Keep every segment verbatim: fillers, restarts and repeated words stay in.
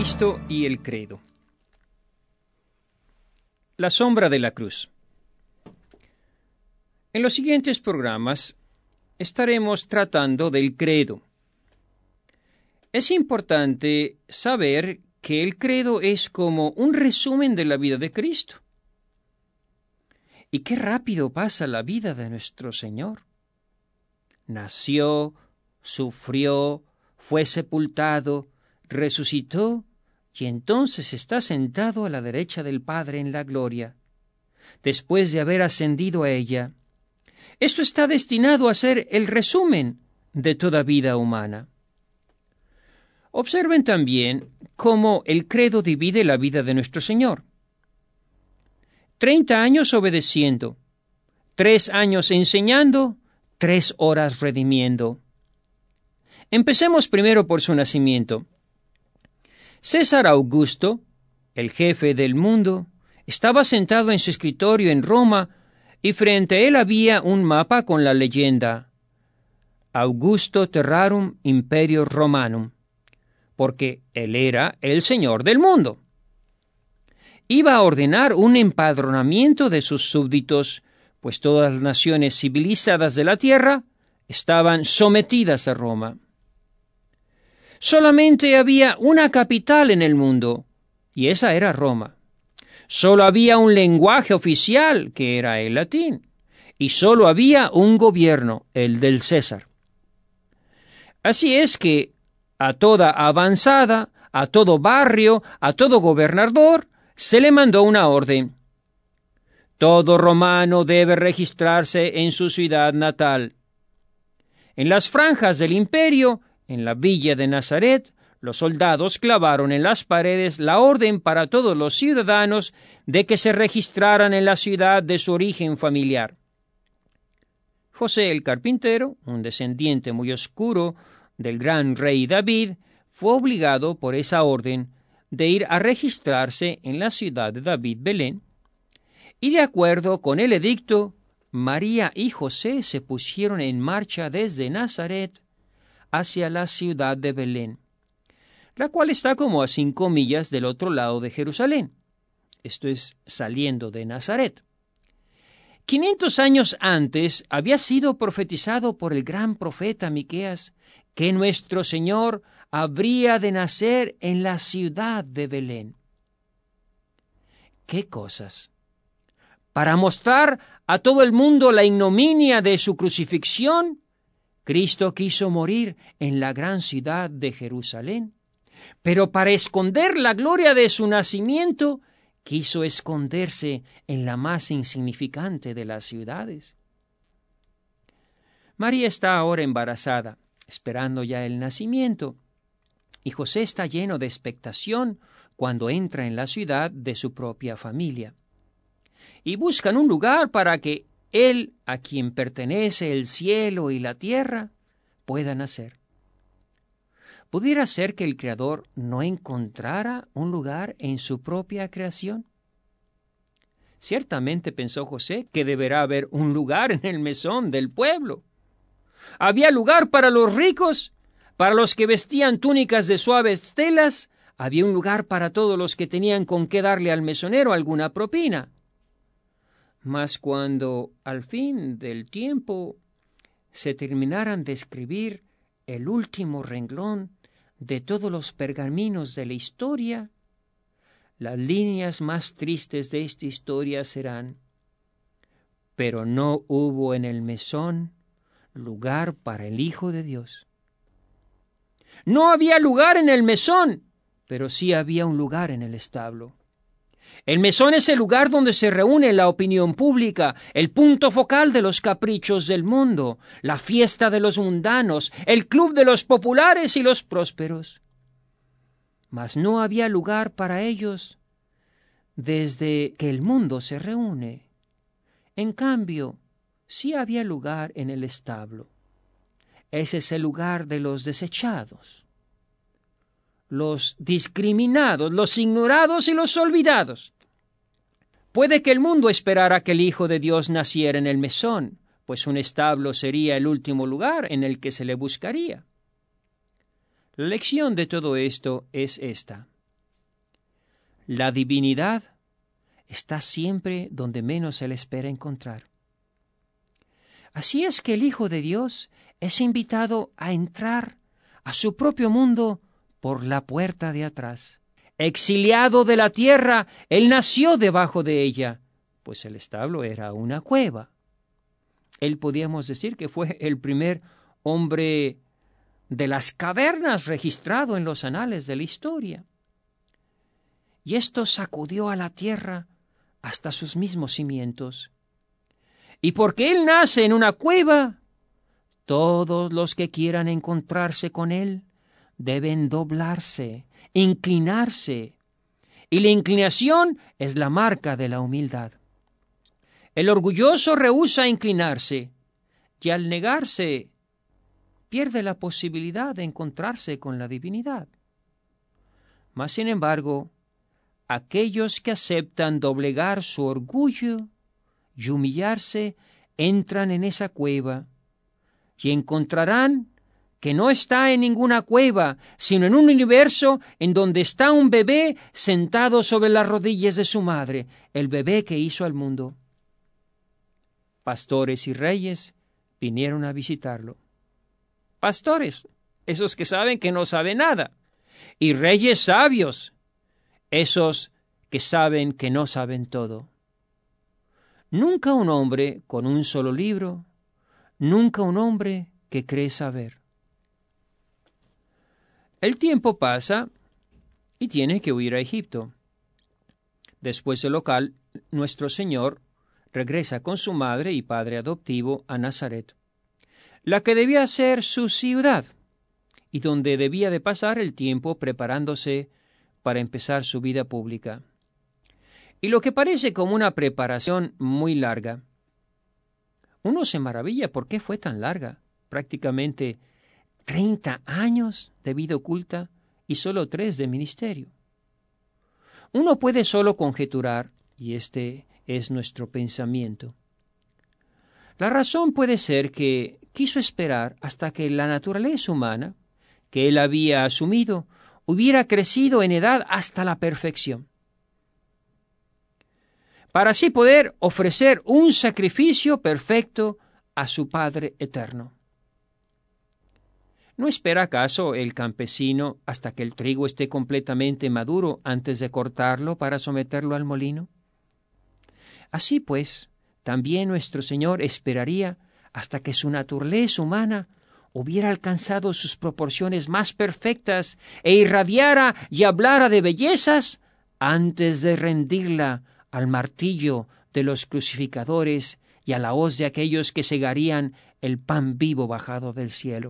Cristo y el credo. La sombra de la cruz. En los siguientes programas estaremos tratando del credo. Es importante saber que el credo es como un resumen de la vida de Cristo. Y qué rápido pasa la vida de nuestro Señor. Nació, sufrió, fue sepultado, resucitó, y entonces está sentado a la derecha del Padre en la gloria, después de haber ascendido a ella. Esto está destinado a ser el resumen de toda vida humana. Observen también cómo el credo divide la vida de nuestro Señor. Treinta años obedeciendo, tres años enseñando, tres horas redimiendo. Empecemos primero por su nacimiento. César Augusto, el jefe del mundo, estaba sentado en su escritorio en Roma y frente a él había un mapa con la leyenda Augusto Terrarum Imperio Romanum, porque él era el señor del mundo. Iba a ordenar un empadronamiento de sus súbditos, pues todas las naciones civilizadas de la tierra estaban sometidas a Roma. Solamente había una capital en el mundo, y esa era Roma. Solo había un lenguaje oficial, que era el latín, y solo había un gobierno, el del César. Así es que a toda avanzada, a todo barrio, a todo gobernador, se le mandó una orden. Todo romano debe registrarse en su ciudad natal. En las franjas del imperio, en la villa de Nazaret, los soldados clavaron en las paredes la orden para todos los ciudadanos de que se registraran en la ciudad de su origen familiar. José el carpintero, un descendiente muy oscuro del gran rey David, fue obligado por esa orden de ir a registrarse en la ciudad de David, Belén, y de acuerdo con el edicto, María y José se pusieron en marcha desde Nazaret hacia la ciudad de Belén, la cual está como a cinco millas del otro lado de Jerusalén. Esto es saliendo de Nazaret. Quinientos años antes había sido profetizado por el gran profeta Miqueas que nuestro Señor habría de nacer en la ciudad de Belén. ¿Qué cosas? Para mostrar a todo el mundo la ignominia de su crucifixión, Cristo quiso morir en la gran ciudad de Jerusalén, pero para esconder la gloria de su nacimiento, quiso esconderse en la más insignificante de las ciudades. María está ahora embarazada, esperando ya el nacimiento, y José está lleno de expectación cuando entra en la ciudad de su propia familia. Y buscan un lugar para que él, a quien pertenece el cielo y la tierra, pueda nacer. ¿Pudiera ser que el Creador no encontrara un lugar en su propia creación? Ciertamente pensó José que deberá haber un lugar en el mesón del pueblo. Había lugar para los ricos, para los que vestían túnicas de suaves telas, había un lugar para todos los que tenían con qué darle al mesonero alguna propina. Mas cuando al fin del tiempo se terminaran de escribir el último renglón de todos los pergaminos de la historia, las líneas más tristes de esta historia serán: pero no hubo en el mesón lugar para el Hijo de Dios. No había lugar en el mesón, pero sí había un lugar en el establo. El mesón es el lugar donde se reúne la opinión pública, el punto focal de los caprichos del mundo, la fiesta de los mundanos, el club de los populares y los prósperos. Mas no había lugar para ellos desde que el mundo se reúne. En cambio, sí había lugar en el establo. Ese es el lugar de los desechados, los discriminados, los ignorados y los olvidados. Puede que el mundo esperara que el Hijo de Dios naciera en el mesón, pues un establo sería el último lugar en el que se le buscaría. La lección de todo esto es esta: La divinidad está siempre donde menos se le espera encontrar. Así es que el Hijo de Dios es invitado a entrar a su propio mundo por la puerta de atrás. Exiliado de la tierra, él nació debajo de ella, pues el establo era una cueva. Él podíamos decir que fue el primer hombre de las cavernas registrado en los anales de la historia. Y esto sacudió a la tierra hasta sus mismos cimientos. Y porque él nace en una cueva, todos los que quieran encontrarse con él deben doblarse, inclinarse, y la inclinación es la marca de la humildad. El orgulloso rehúsa inclinarse, y al negarse pierde la posibilidad de encontrarse con la divinidad. Mas, sin embargo, aquellos que aceptan doblegar su orgullo y humillarse entran en esa cueva y encontrarán que no está en ninguna cueva, sino en un universo en donde está un bebé sentado sobre las rodillas de su madre, el bebé que hizo al mundo. Pastores y reyes vinieron a visitarlo. Pastores, esos que saben que no saben nada, y reyes sabios, esos que saben que no saben todo. Nunca un hombre con un solo libro, nunca un hombre que cree saber. El tiempo pasa y tiene que huir a Egipto. Después del local, nuestro Señor regresa con su madre y padre adoptivo a Nazaret, la que debía ser su ciudad y donde debía de pasar el tiempo preparándose para empezar su vida pública. Y lo que parece como una preparación muy larga, uno se maravilla por qué fue tan larga, prácticamente treinta años de vida oculta y solo tres de ministerio. Uno puede solo conjeturar, y este es nuestro pensamiento. La razón puede ser que quiso esperar hasta que la naturaleza humana, que él había asumido, hubiera crecido en edad hasta la perfección, para así poder ofrecer un sacrificio perfecto a su Padre eterno. ¿No espera acaso el campesino hasta que el trigo esté completamente maduro antes de cortarlo para someterlo al molino? Así pues, también nuestro Señor esperaría hasta que su naturaleza humana hubiera alcanzado sus proporciones más perfectas e irradiara y hablara de bellezas antes de rendirla al martillo de los crucificadores y a la hoz de aquellos que segarían el pan vivo bajado del cielo.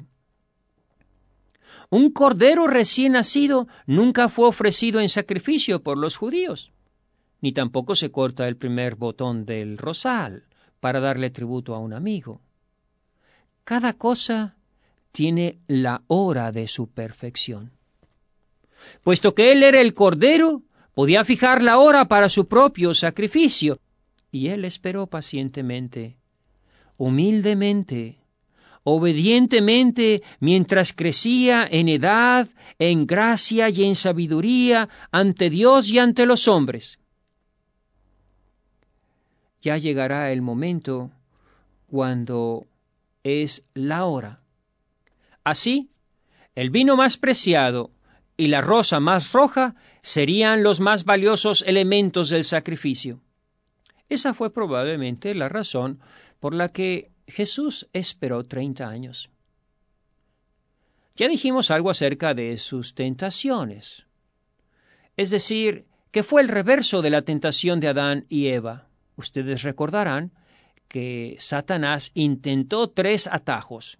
Un cordero recién nacido nunca fue ofrecido en sacrificio por los judíos, ni tampoco se corta el primer botón del rosal para darle tributo a un amigo. Cada cosa tiene la hora de su perfección. Puesto que él era el cordero, podía fijar la hora para su propio sacrificio, y él esperó pacientemente, humildemente, obedientemente, mientras crecía en edad, en gracia y en sabiduría ante Dios y ante los hombres. Ya llegará el momento cuando es la hora. Así, el vino más preciado y la rosa más roja serían los más valiosos elementos del sacrificio. Esa fue probablemente la razón por la que Jesús esperó treinta años. Ya dijimos algo acerca de sus tentaciones, es decir, que fue el reverso de la tentación de Adán y Eva. Ustedes recordarán que Satanás intentó tres atajos.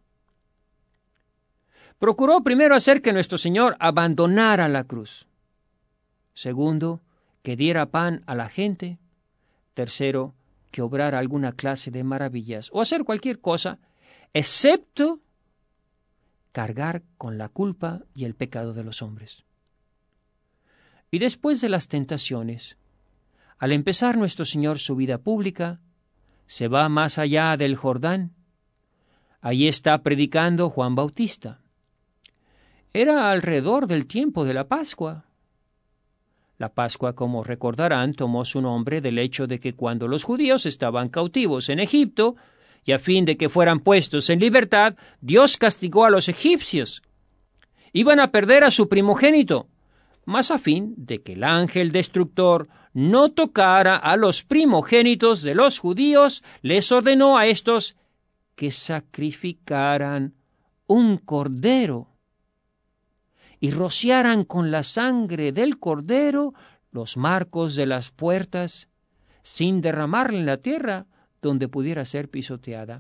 Procuró primero hacer que nuestro Señor abandonara la cruz. Segundo, que diera pan a la gente. Tercero, que obrara alguna clase de maravillas o hacer cualquier cosa, excepto cargar con la culpa y el pecado de los hombres. Y después de las tentaciones, al empezar nuestro Señor su vida pública, se va más allá del Jordán. Allí está predicando Juan Bautista. Era alrededor del tiempo de la Pascua. La Pascua, como recordarán, tomó su nombre del hecho de que cuando los judíos estaban cautivos en Egipto, y a fin de que fueran puestos en libertad, Dios castigó a los egipcios. Iban a perder a su primogénito, mas a fin de que el ángel destructor no tocara a los primogénitos de los judíos, les ordenó a estos que sacrificaran un cordero y rociaran con la sangre del cordero los marcos de las puertas, sin derramarla en la tierra donde pudiera ser pisoteada.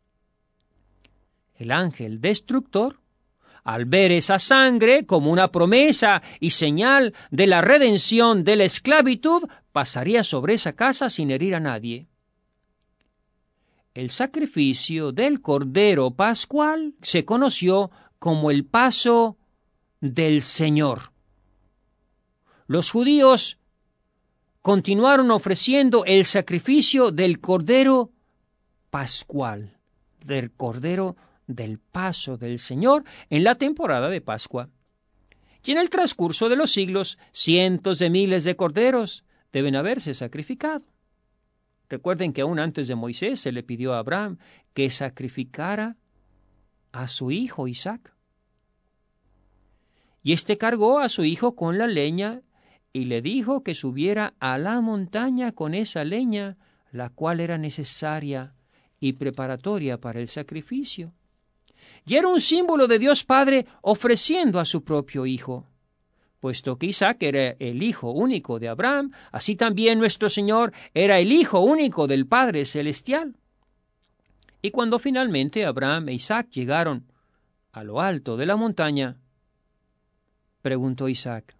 El ángel destructor, al ver esa sangre como una promesa y señal de la redención de la esclavitud, pasaría sobre esa casa sin herir a nadie. El sacrificio del Cordero Pascual se conoció como el Paso del Señor. Los judíos continuaron ofreciendo el sacrificio del Cordero Pascual, del Cordero del Paso del Señor en la temporada de Pascua. Y en el transcurso de los siglos, cientos de miles de corderos deben haberse sacrificado. Recuerden que aún antes de Moisés se le pidió a Abraham que sacrificara a su hijo Isaac. Y éste cargó a su hijo con la leña y le dijo que subiera a la montaña con esa leña, la cual era necesaria y preparatoria para el sacrificio. Y era un símbolo de Dios Padre ofreciendo a su propio hijo. Puesto que Isaac era el hijo único de Abraham, así también nuestro Señor era el hijo único del Padre Celestial. Y cuando finalmente Abraham e Isaac llegaron a lo alto de la montaña, preguntó Isaac: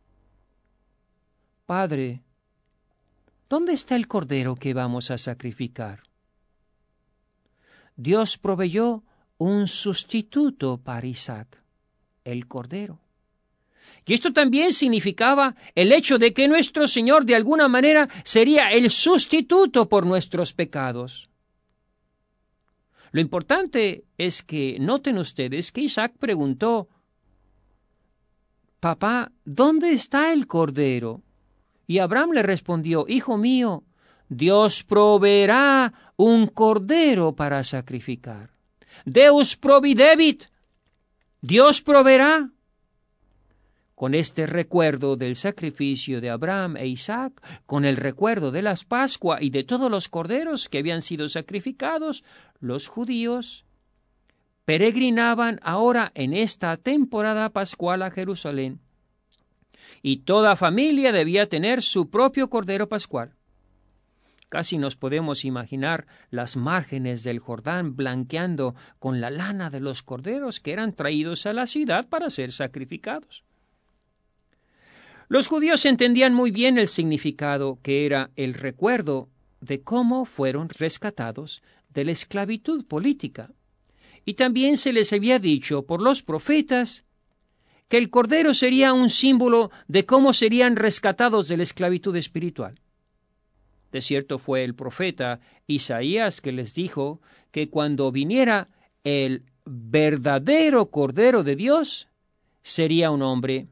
Padre, ¿dónde está el cordero que vamos a sacrificar? Dios proveyó un sustituto para Isaac, el cordero. Y esto también significaba el hecho de que nuestro Señor de alguna manera sería el sustituto por nuestros pecados. Lo importante es que noten ustedes que Isaac preguntó: Papá, ¿dónde está el cordero? Y Abraham le respondió: Hijo mío, Dios proveerá un cordero para sacrificar. Deus providebit. Dios proveerá. Con este recuerdo del sacrificio de Abraham e Isaac, con el recuerdo de las Pascua y de todos los corderos que habían sido sacrificados, los judíos peregrinaban ahora en esta temporada pascual a Jerusalén. Y toda familia debía tener su propio cordero pascual. Casi nos podemos imaginar las márgenes del Jordán blanqueando con la lana de los corderos que eran traídos a la ciudad para ser sacrificados. Los judíos entendían muy bien el significado que era el recuerdo de cómo fueron rescatados de la esclavitud política. Y también se les había dicho por los profetas que el cordero sería un símbolo de cómo serían rescatados de la esclavitud espiritual. De cierto fue el profeta Isaías que les dijo que cuando viniera el verdadero Cordero de Dios, sería un hombre.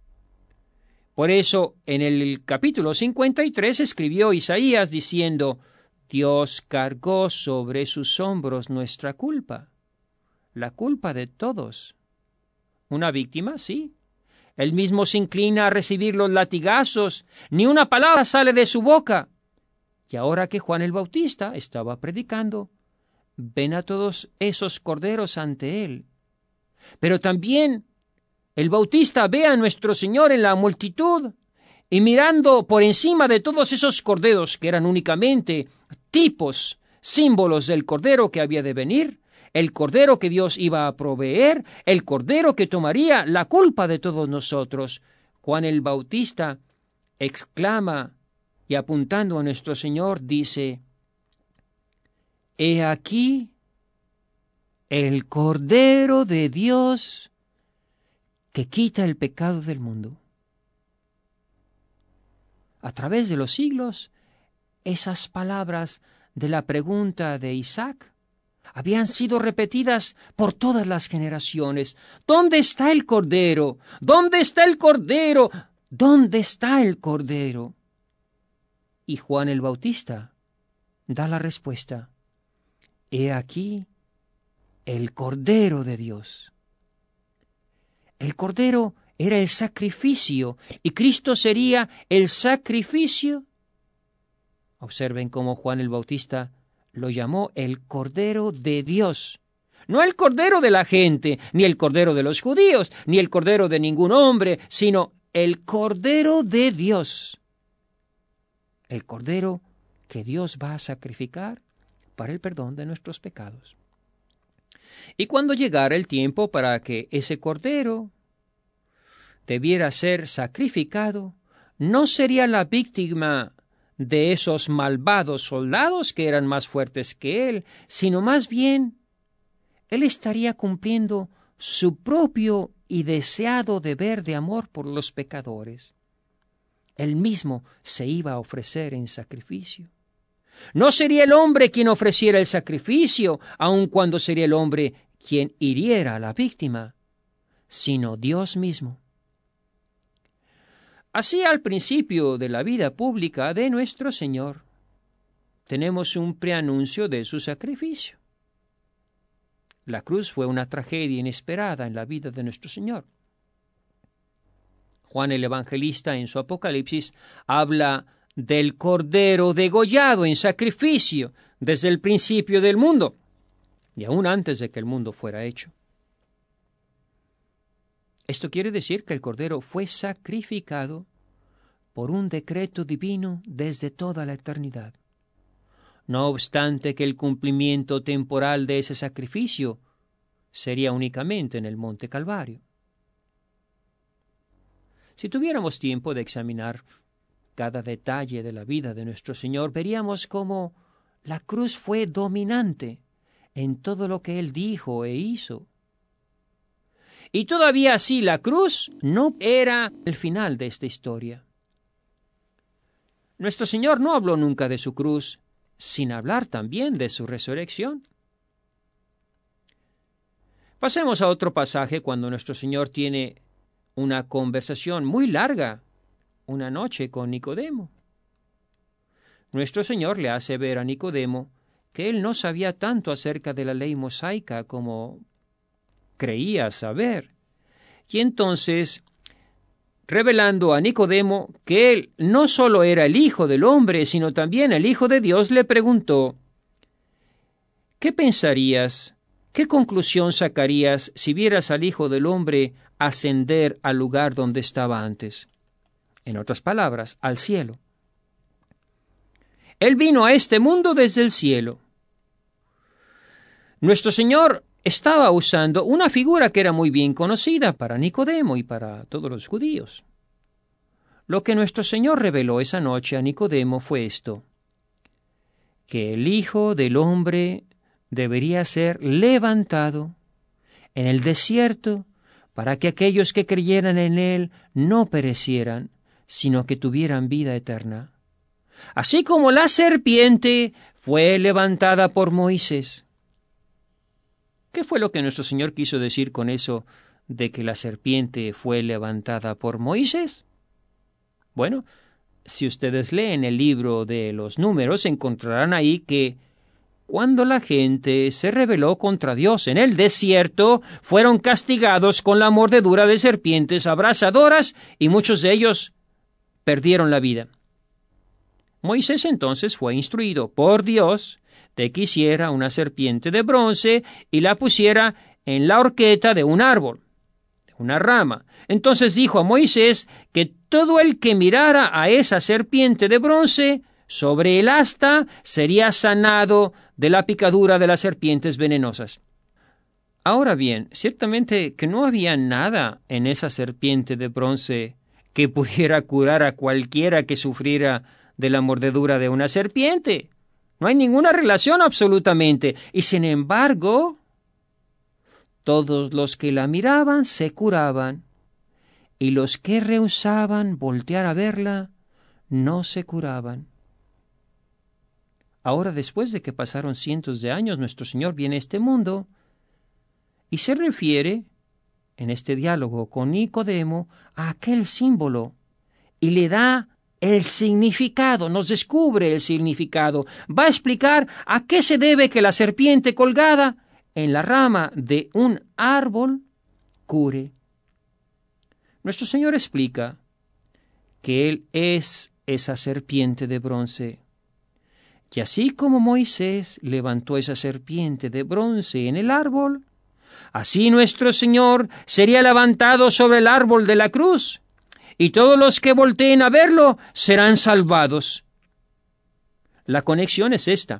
Por eso, en el capítulo cincuenta y tres escribió Isaías diciendo: Dios cargó sobre sus hombros nuestra culpa, la culpa de todos. ¿Una víctima? Sí. Él mismo se inclina a recibir los latigazos, ni una palabra sale de su boca. Y ahora que Juan el Bautista estaba predicando, ven a todos esos corderos ante él. Pero también el Bautista ve a nuestro Señor en la multitud, y mirando por encima de todos esos corderos, que eran únicamente tipos, símbolos del cordero que había de venir, el cordero que Dios iba a proveer, el cordero que tomaría la culpa de todos nosotros, Juan el Bautista exclama, y apuntando a nuestro Señor dice: He aquí el Cordero de Dios que quita el pecado del mundo. A través de los siglos, esas palabras de la pregunta de Isaac habían sido repetidas por todas las generaciones. ¿Dónde está el Cordero? ¿Dónde está el Cordero ¿dónde está el Cordero? Y Juan el Bautista da la respuesta: he aquí el Cordero de Dios. El Cordero era el sacrificio, y Cristo sería el sacrificio. Observen cómo Juan el Bautista lo llamó el Cordero de Dios. No el Cordero de la gente, ni el Cordero de los judíos, ni el Cordero de ningún hombre, sino el Cordero de Dios. El Cordero que Dios va a sacrificar para el perdón de nuestros pecados. Y cuando llegara el tiempo para que ese Cordero debiera ser sacrificado, no sería la víctima de esos malvados soldados que eran más fuertes que él, sino más bien él estaría cumpliendo su propio y deseado deber de amor por los pecadores. Él mismo se iba a ofrecer en sacrificio. No sería el hombre quien ofreciera el sacrificio, aun cuando sería el hombre quien hiriera a la víctima, sino Dios mismo. Así, al principio de la vida pública de nuestro Señor, tenemos un preanuncio de su sacrificio. La cruz fue una tragedia inesperada en la vida de nuestro Señor. Juan el Evangelista en su Apocalipsis habla del Cordero degollado en sacrificio desde el principio del mundo y aún antes de que el mundo fuera hecho. Esto quiere decir que el Cordero fue sacrificado por un decreto divino desde toda la eternidad. No obstante que el cumplimiento temporal de ese sacrificio sería únicamente en el Monte Calvario. Si tuviéramos tiempo de examinar cada detalle de la vida de nuestro Señor, veríamos cómo la cruz fue dominante en todo lo que Él dijo e hizo. Y todavía así la cruz no era el final de esta historia. Nuestro Señor no habló nunca de su cruz, sin hablar también de su resurrección. Pasemos a otro pasaje cuando nuestro Señor tiene una conversación muy larga una noche con Nicodemo. Nuestro Señor le hace ver a Nicodemo que él no sabía tanto acerca de la ley mosaica como creía saber. Y entonces, revelando a Nicodemo que él no solo era el Hijo del Hombre, sino también el Hijo de Dios, le preguntó: ¿qué pensarías, qué conclusión sacarías si vieras al Hijo del Hombre ascender al lugar donde estaba antes? En otras palabras, al cielo. Él vino a este mundo desde el cielo. Nuestro Señor estaba usando una figura que era muy bien conocida para Nicodemo y para todos los judíos. Lo que nuestro Señor reveló esa noche a Nicodemo fue esto: que el Hijo del Hombre debería ser levantado en el desierto para que aquellos que creyeran en Él no perecieran, sino que tuvieran vida eterna. Así como la serpiente fue levantada por Moisés. ¿Qué fue lo que nuestro Señor quiso decir con eso de que la serpiente fue levantada por Moisés? Bueno, si ustedes leen el libro de los Números, encontrarán ahí que cuando la gente se rebeló contra Dios en el desierto, fueron castigados con la mordedura de serpientes abrasadoras y muchos de ellos perdieron la vida. Moisés entonces fue instruido por Dios de que hiciera una serpiente de bronce y la pusiera en la horqueta de un árbol, de una rama. Entonces dijo a Moisés que todo el que mirara a esa serpiente de bronce sobre el asta sería sanado de la picadura de las serpientes venenosas. Ahora bien, ciertamente que no había nada en esa serpiente de bronce que pudiera curar a cualquiera que sufriera de la mordedura de una serpiente. No hay ninguna relación absolutamente. Y sin embargo, todos los que la miraban se curaban, y los que rehusaban voltear a verla no se curaban. Ahora, después de que pasaron cientos de años, nuestro Señor viene a este mundo y se refiere, en este diálogo con Nicodemo, a aquel símbolo y le da el significado, nos descubre el significado. Va a explicar a qué se debe que la serpiente colgada en la rama de un árbol cure. Nuestro Señor explica que Él es esa serpiente de bronce. Y así como Moisés levantó esa serpiente de bronce en el árbol, así nuestro Señor sería levantado sobre el árbol de la cruz, y todos los que volteen a verlo serán salvados. La conexión es esta.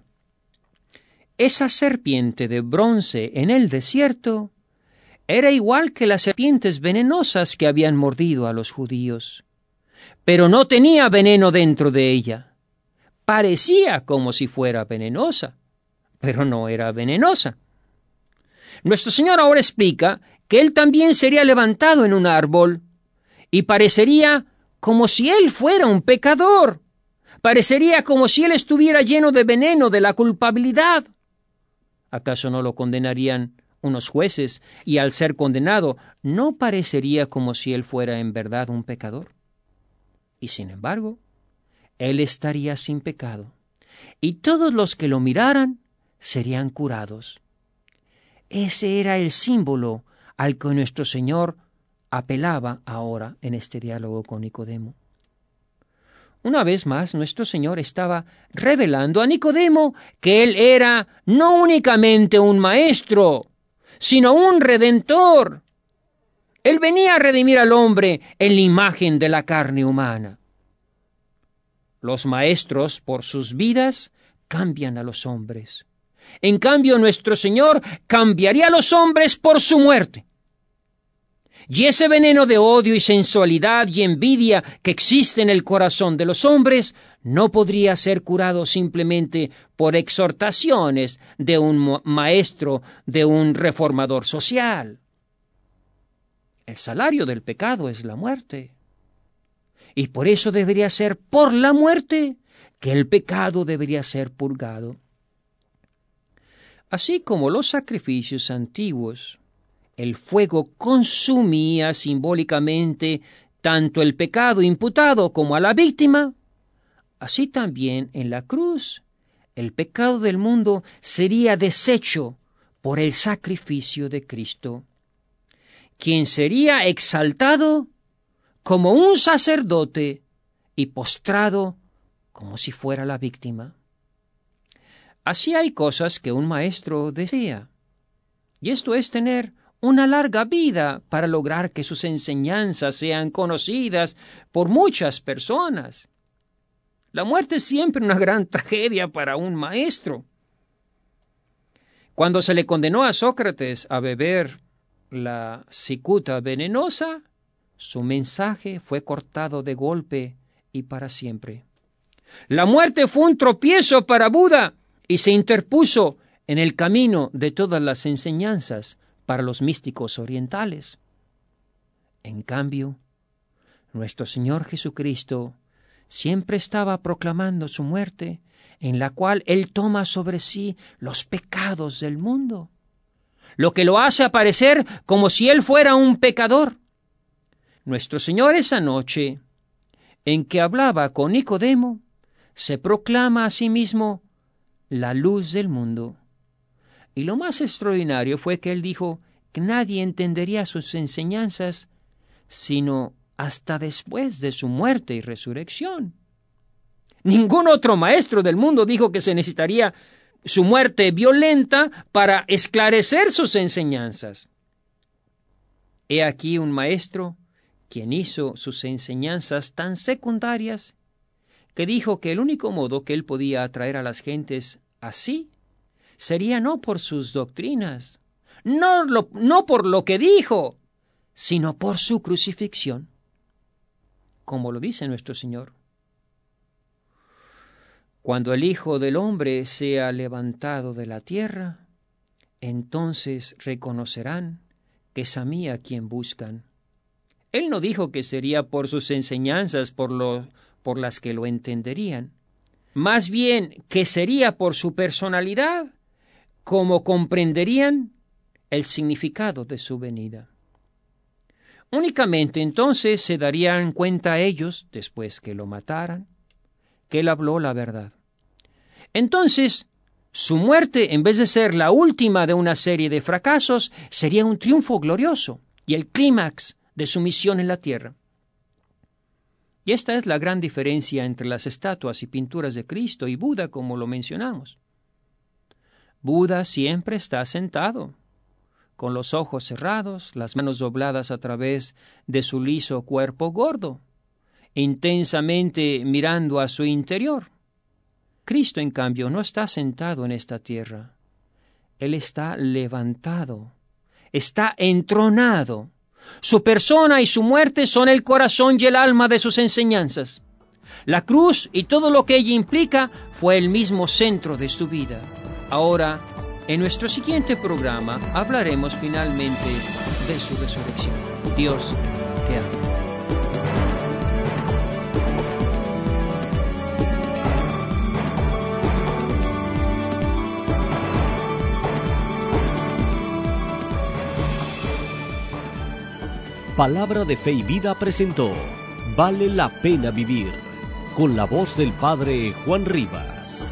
Esa serpiente de bronce en el desierto era igual que las serpientes venenosas que habían mordido a los judíos, pero no tenía veneno dentro de ella. Parecía como si fuera venenosa, pero no era venenosa. Nuestro Señor ahora explica que Él también sería levantado en un árbol y parecería como si Él fuera un pecador. Parecería como si Él estuviera lleno de veneno de la culpabilidad. ¿Acaso no lo condenarían unos jueces y al ser condenado no parecería como si Él fuera en verdad un pecador? Y sin embargo, Él estaría sin pecado, y todos los que lo miraran serían curados. Ese era el símbolo al que nuestro Señor apelaba ahora en este diálogo con Nicodemo. Una vez más, nuestro Señor estaba revelando a Nicodemo que Él era no únicamente un maestro, sino un redentor. Él venía a redimir al hombre en la imagen de la carne humana. Los maestros, por sus vidas, cambian a los hombres. En cambio, nuestro Señor cambiaría a los hombres por su muerte. Y ese veneno de odio y sensualidad y envidia que existe en el corazón de los hombres no podría ser curado simplemente por exhortaciones de un maestro, de un reformador social. El salario del pecado es la muerte. Y por eso debería ser por la muerte que el pecado debería ser purgado. Así como los sacrificios antiguos, el fuego consumía simbólicamente tanto el pecado imputado como a la víctima, así también en la cruz el pecado del mundo sería deshecho por el sacrificio de Cristo, quien sería exaltado como un sacerdote y postrado como si fuera la víctima. Así hay cosas que un maestro desea, y esto es tener una larga vida para lograr que sus enseñanzas sean conocidas por muchas personas. La muerte es siempre una gran tragedia para un maestro. Cuando se le condenó a Sócrates a beber la cicuta venenosa, su mensaje fue cortado de golpe y para siempre. La muerte fue un tropiezo para Buda y se interpuso en el camino de todas las enseñanzas para los místicos orientales. En cambio, nuestro Señor Jesucristo siempre estaba proclamando su muerte, en la cual Él toma sobre sí los pecados del mundo, lo que lo hace aparecer como si Él fuera un pecador. Nuestro Señor esa noche, en que hablaba con Nicodemo, se proclama a sí mismo la luz del mundo. Y lo más extraordinario fue que Él dijo que nadie entendería sus enseñanzas sino hasta después de su muerte y resurrección. Ningún otro maestro del mundo dijo que se necesitaría su muerte violenta para esclarecer sus enseñanzas. He aquí un maestro quien hizo sus enseñanzas tan secundarias que dijo que el único modo que él podía atraer a las gentes así sería no por sus doctrinas, no, lo, no por lo que dijo, sino por su crucifixión, como lo dice nuestro Señor. Cuando el Hijo del Hombre sea levantado de la tierra, entonces reconocerán que es a mí a quien buscan. Él no dijo que sería por sus enseñanzas por, lo, por las que lo entenderían, más bien que sería por su personalidad, como comprenderían el significado de su venida. Únicamente entonces se darían cuenta ellos, después que lo mataran, que él habló la verdad. Entonces, su muerte, en vez de ser la última de una serie de fracasos, sería un triunfo glorioso y el clímax de su misión en la tierra. Y esta es la gran diferencia entre las estatuas y pinturas de Cristo y Buda, como lo mencionamos. Buda siempre está sentado, con los ojos cerrados, las manos dobladas a través de su liso cuerpo gordo, intensamente mirando a su interior. Cristo, en cambio, no está sentado en esta tierra. Él está levantado, está entronado. Su persona y su muerte son el corazón y el alma de sus enseñanzas. La cruz y todo lo que ella implica fue el mismo centro de su vida. Ahora, en nuestro siguiente programa hablaremos finalmente de su resurrección. Dios te ama. Palabra de Fe y Vida presentó Vale la Pena Vivir, con la voz del Padre Juan Rivas.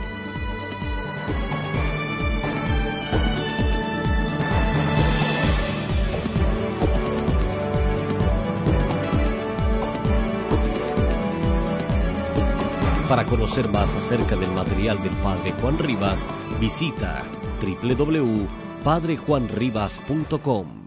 Para conocer más acerca del material del Padre Juan Rivas, visita doble u doble u doble u punto padre juan rivas punto com.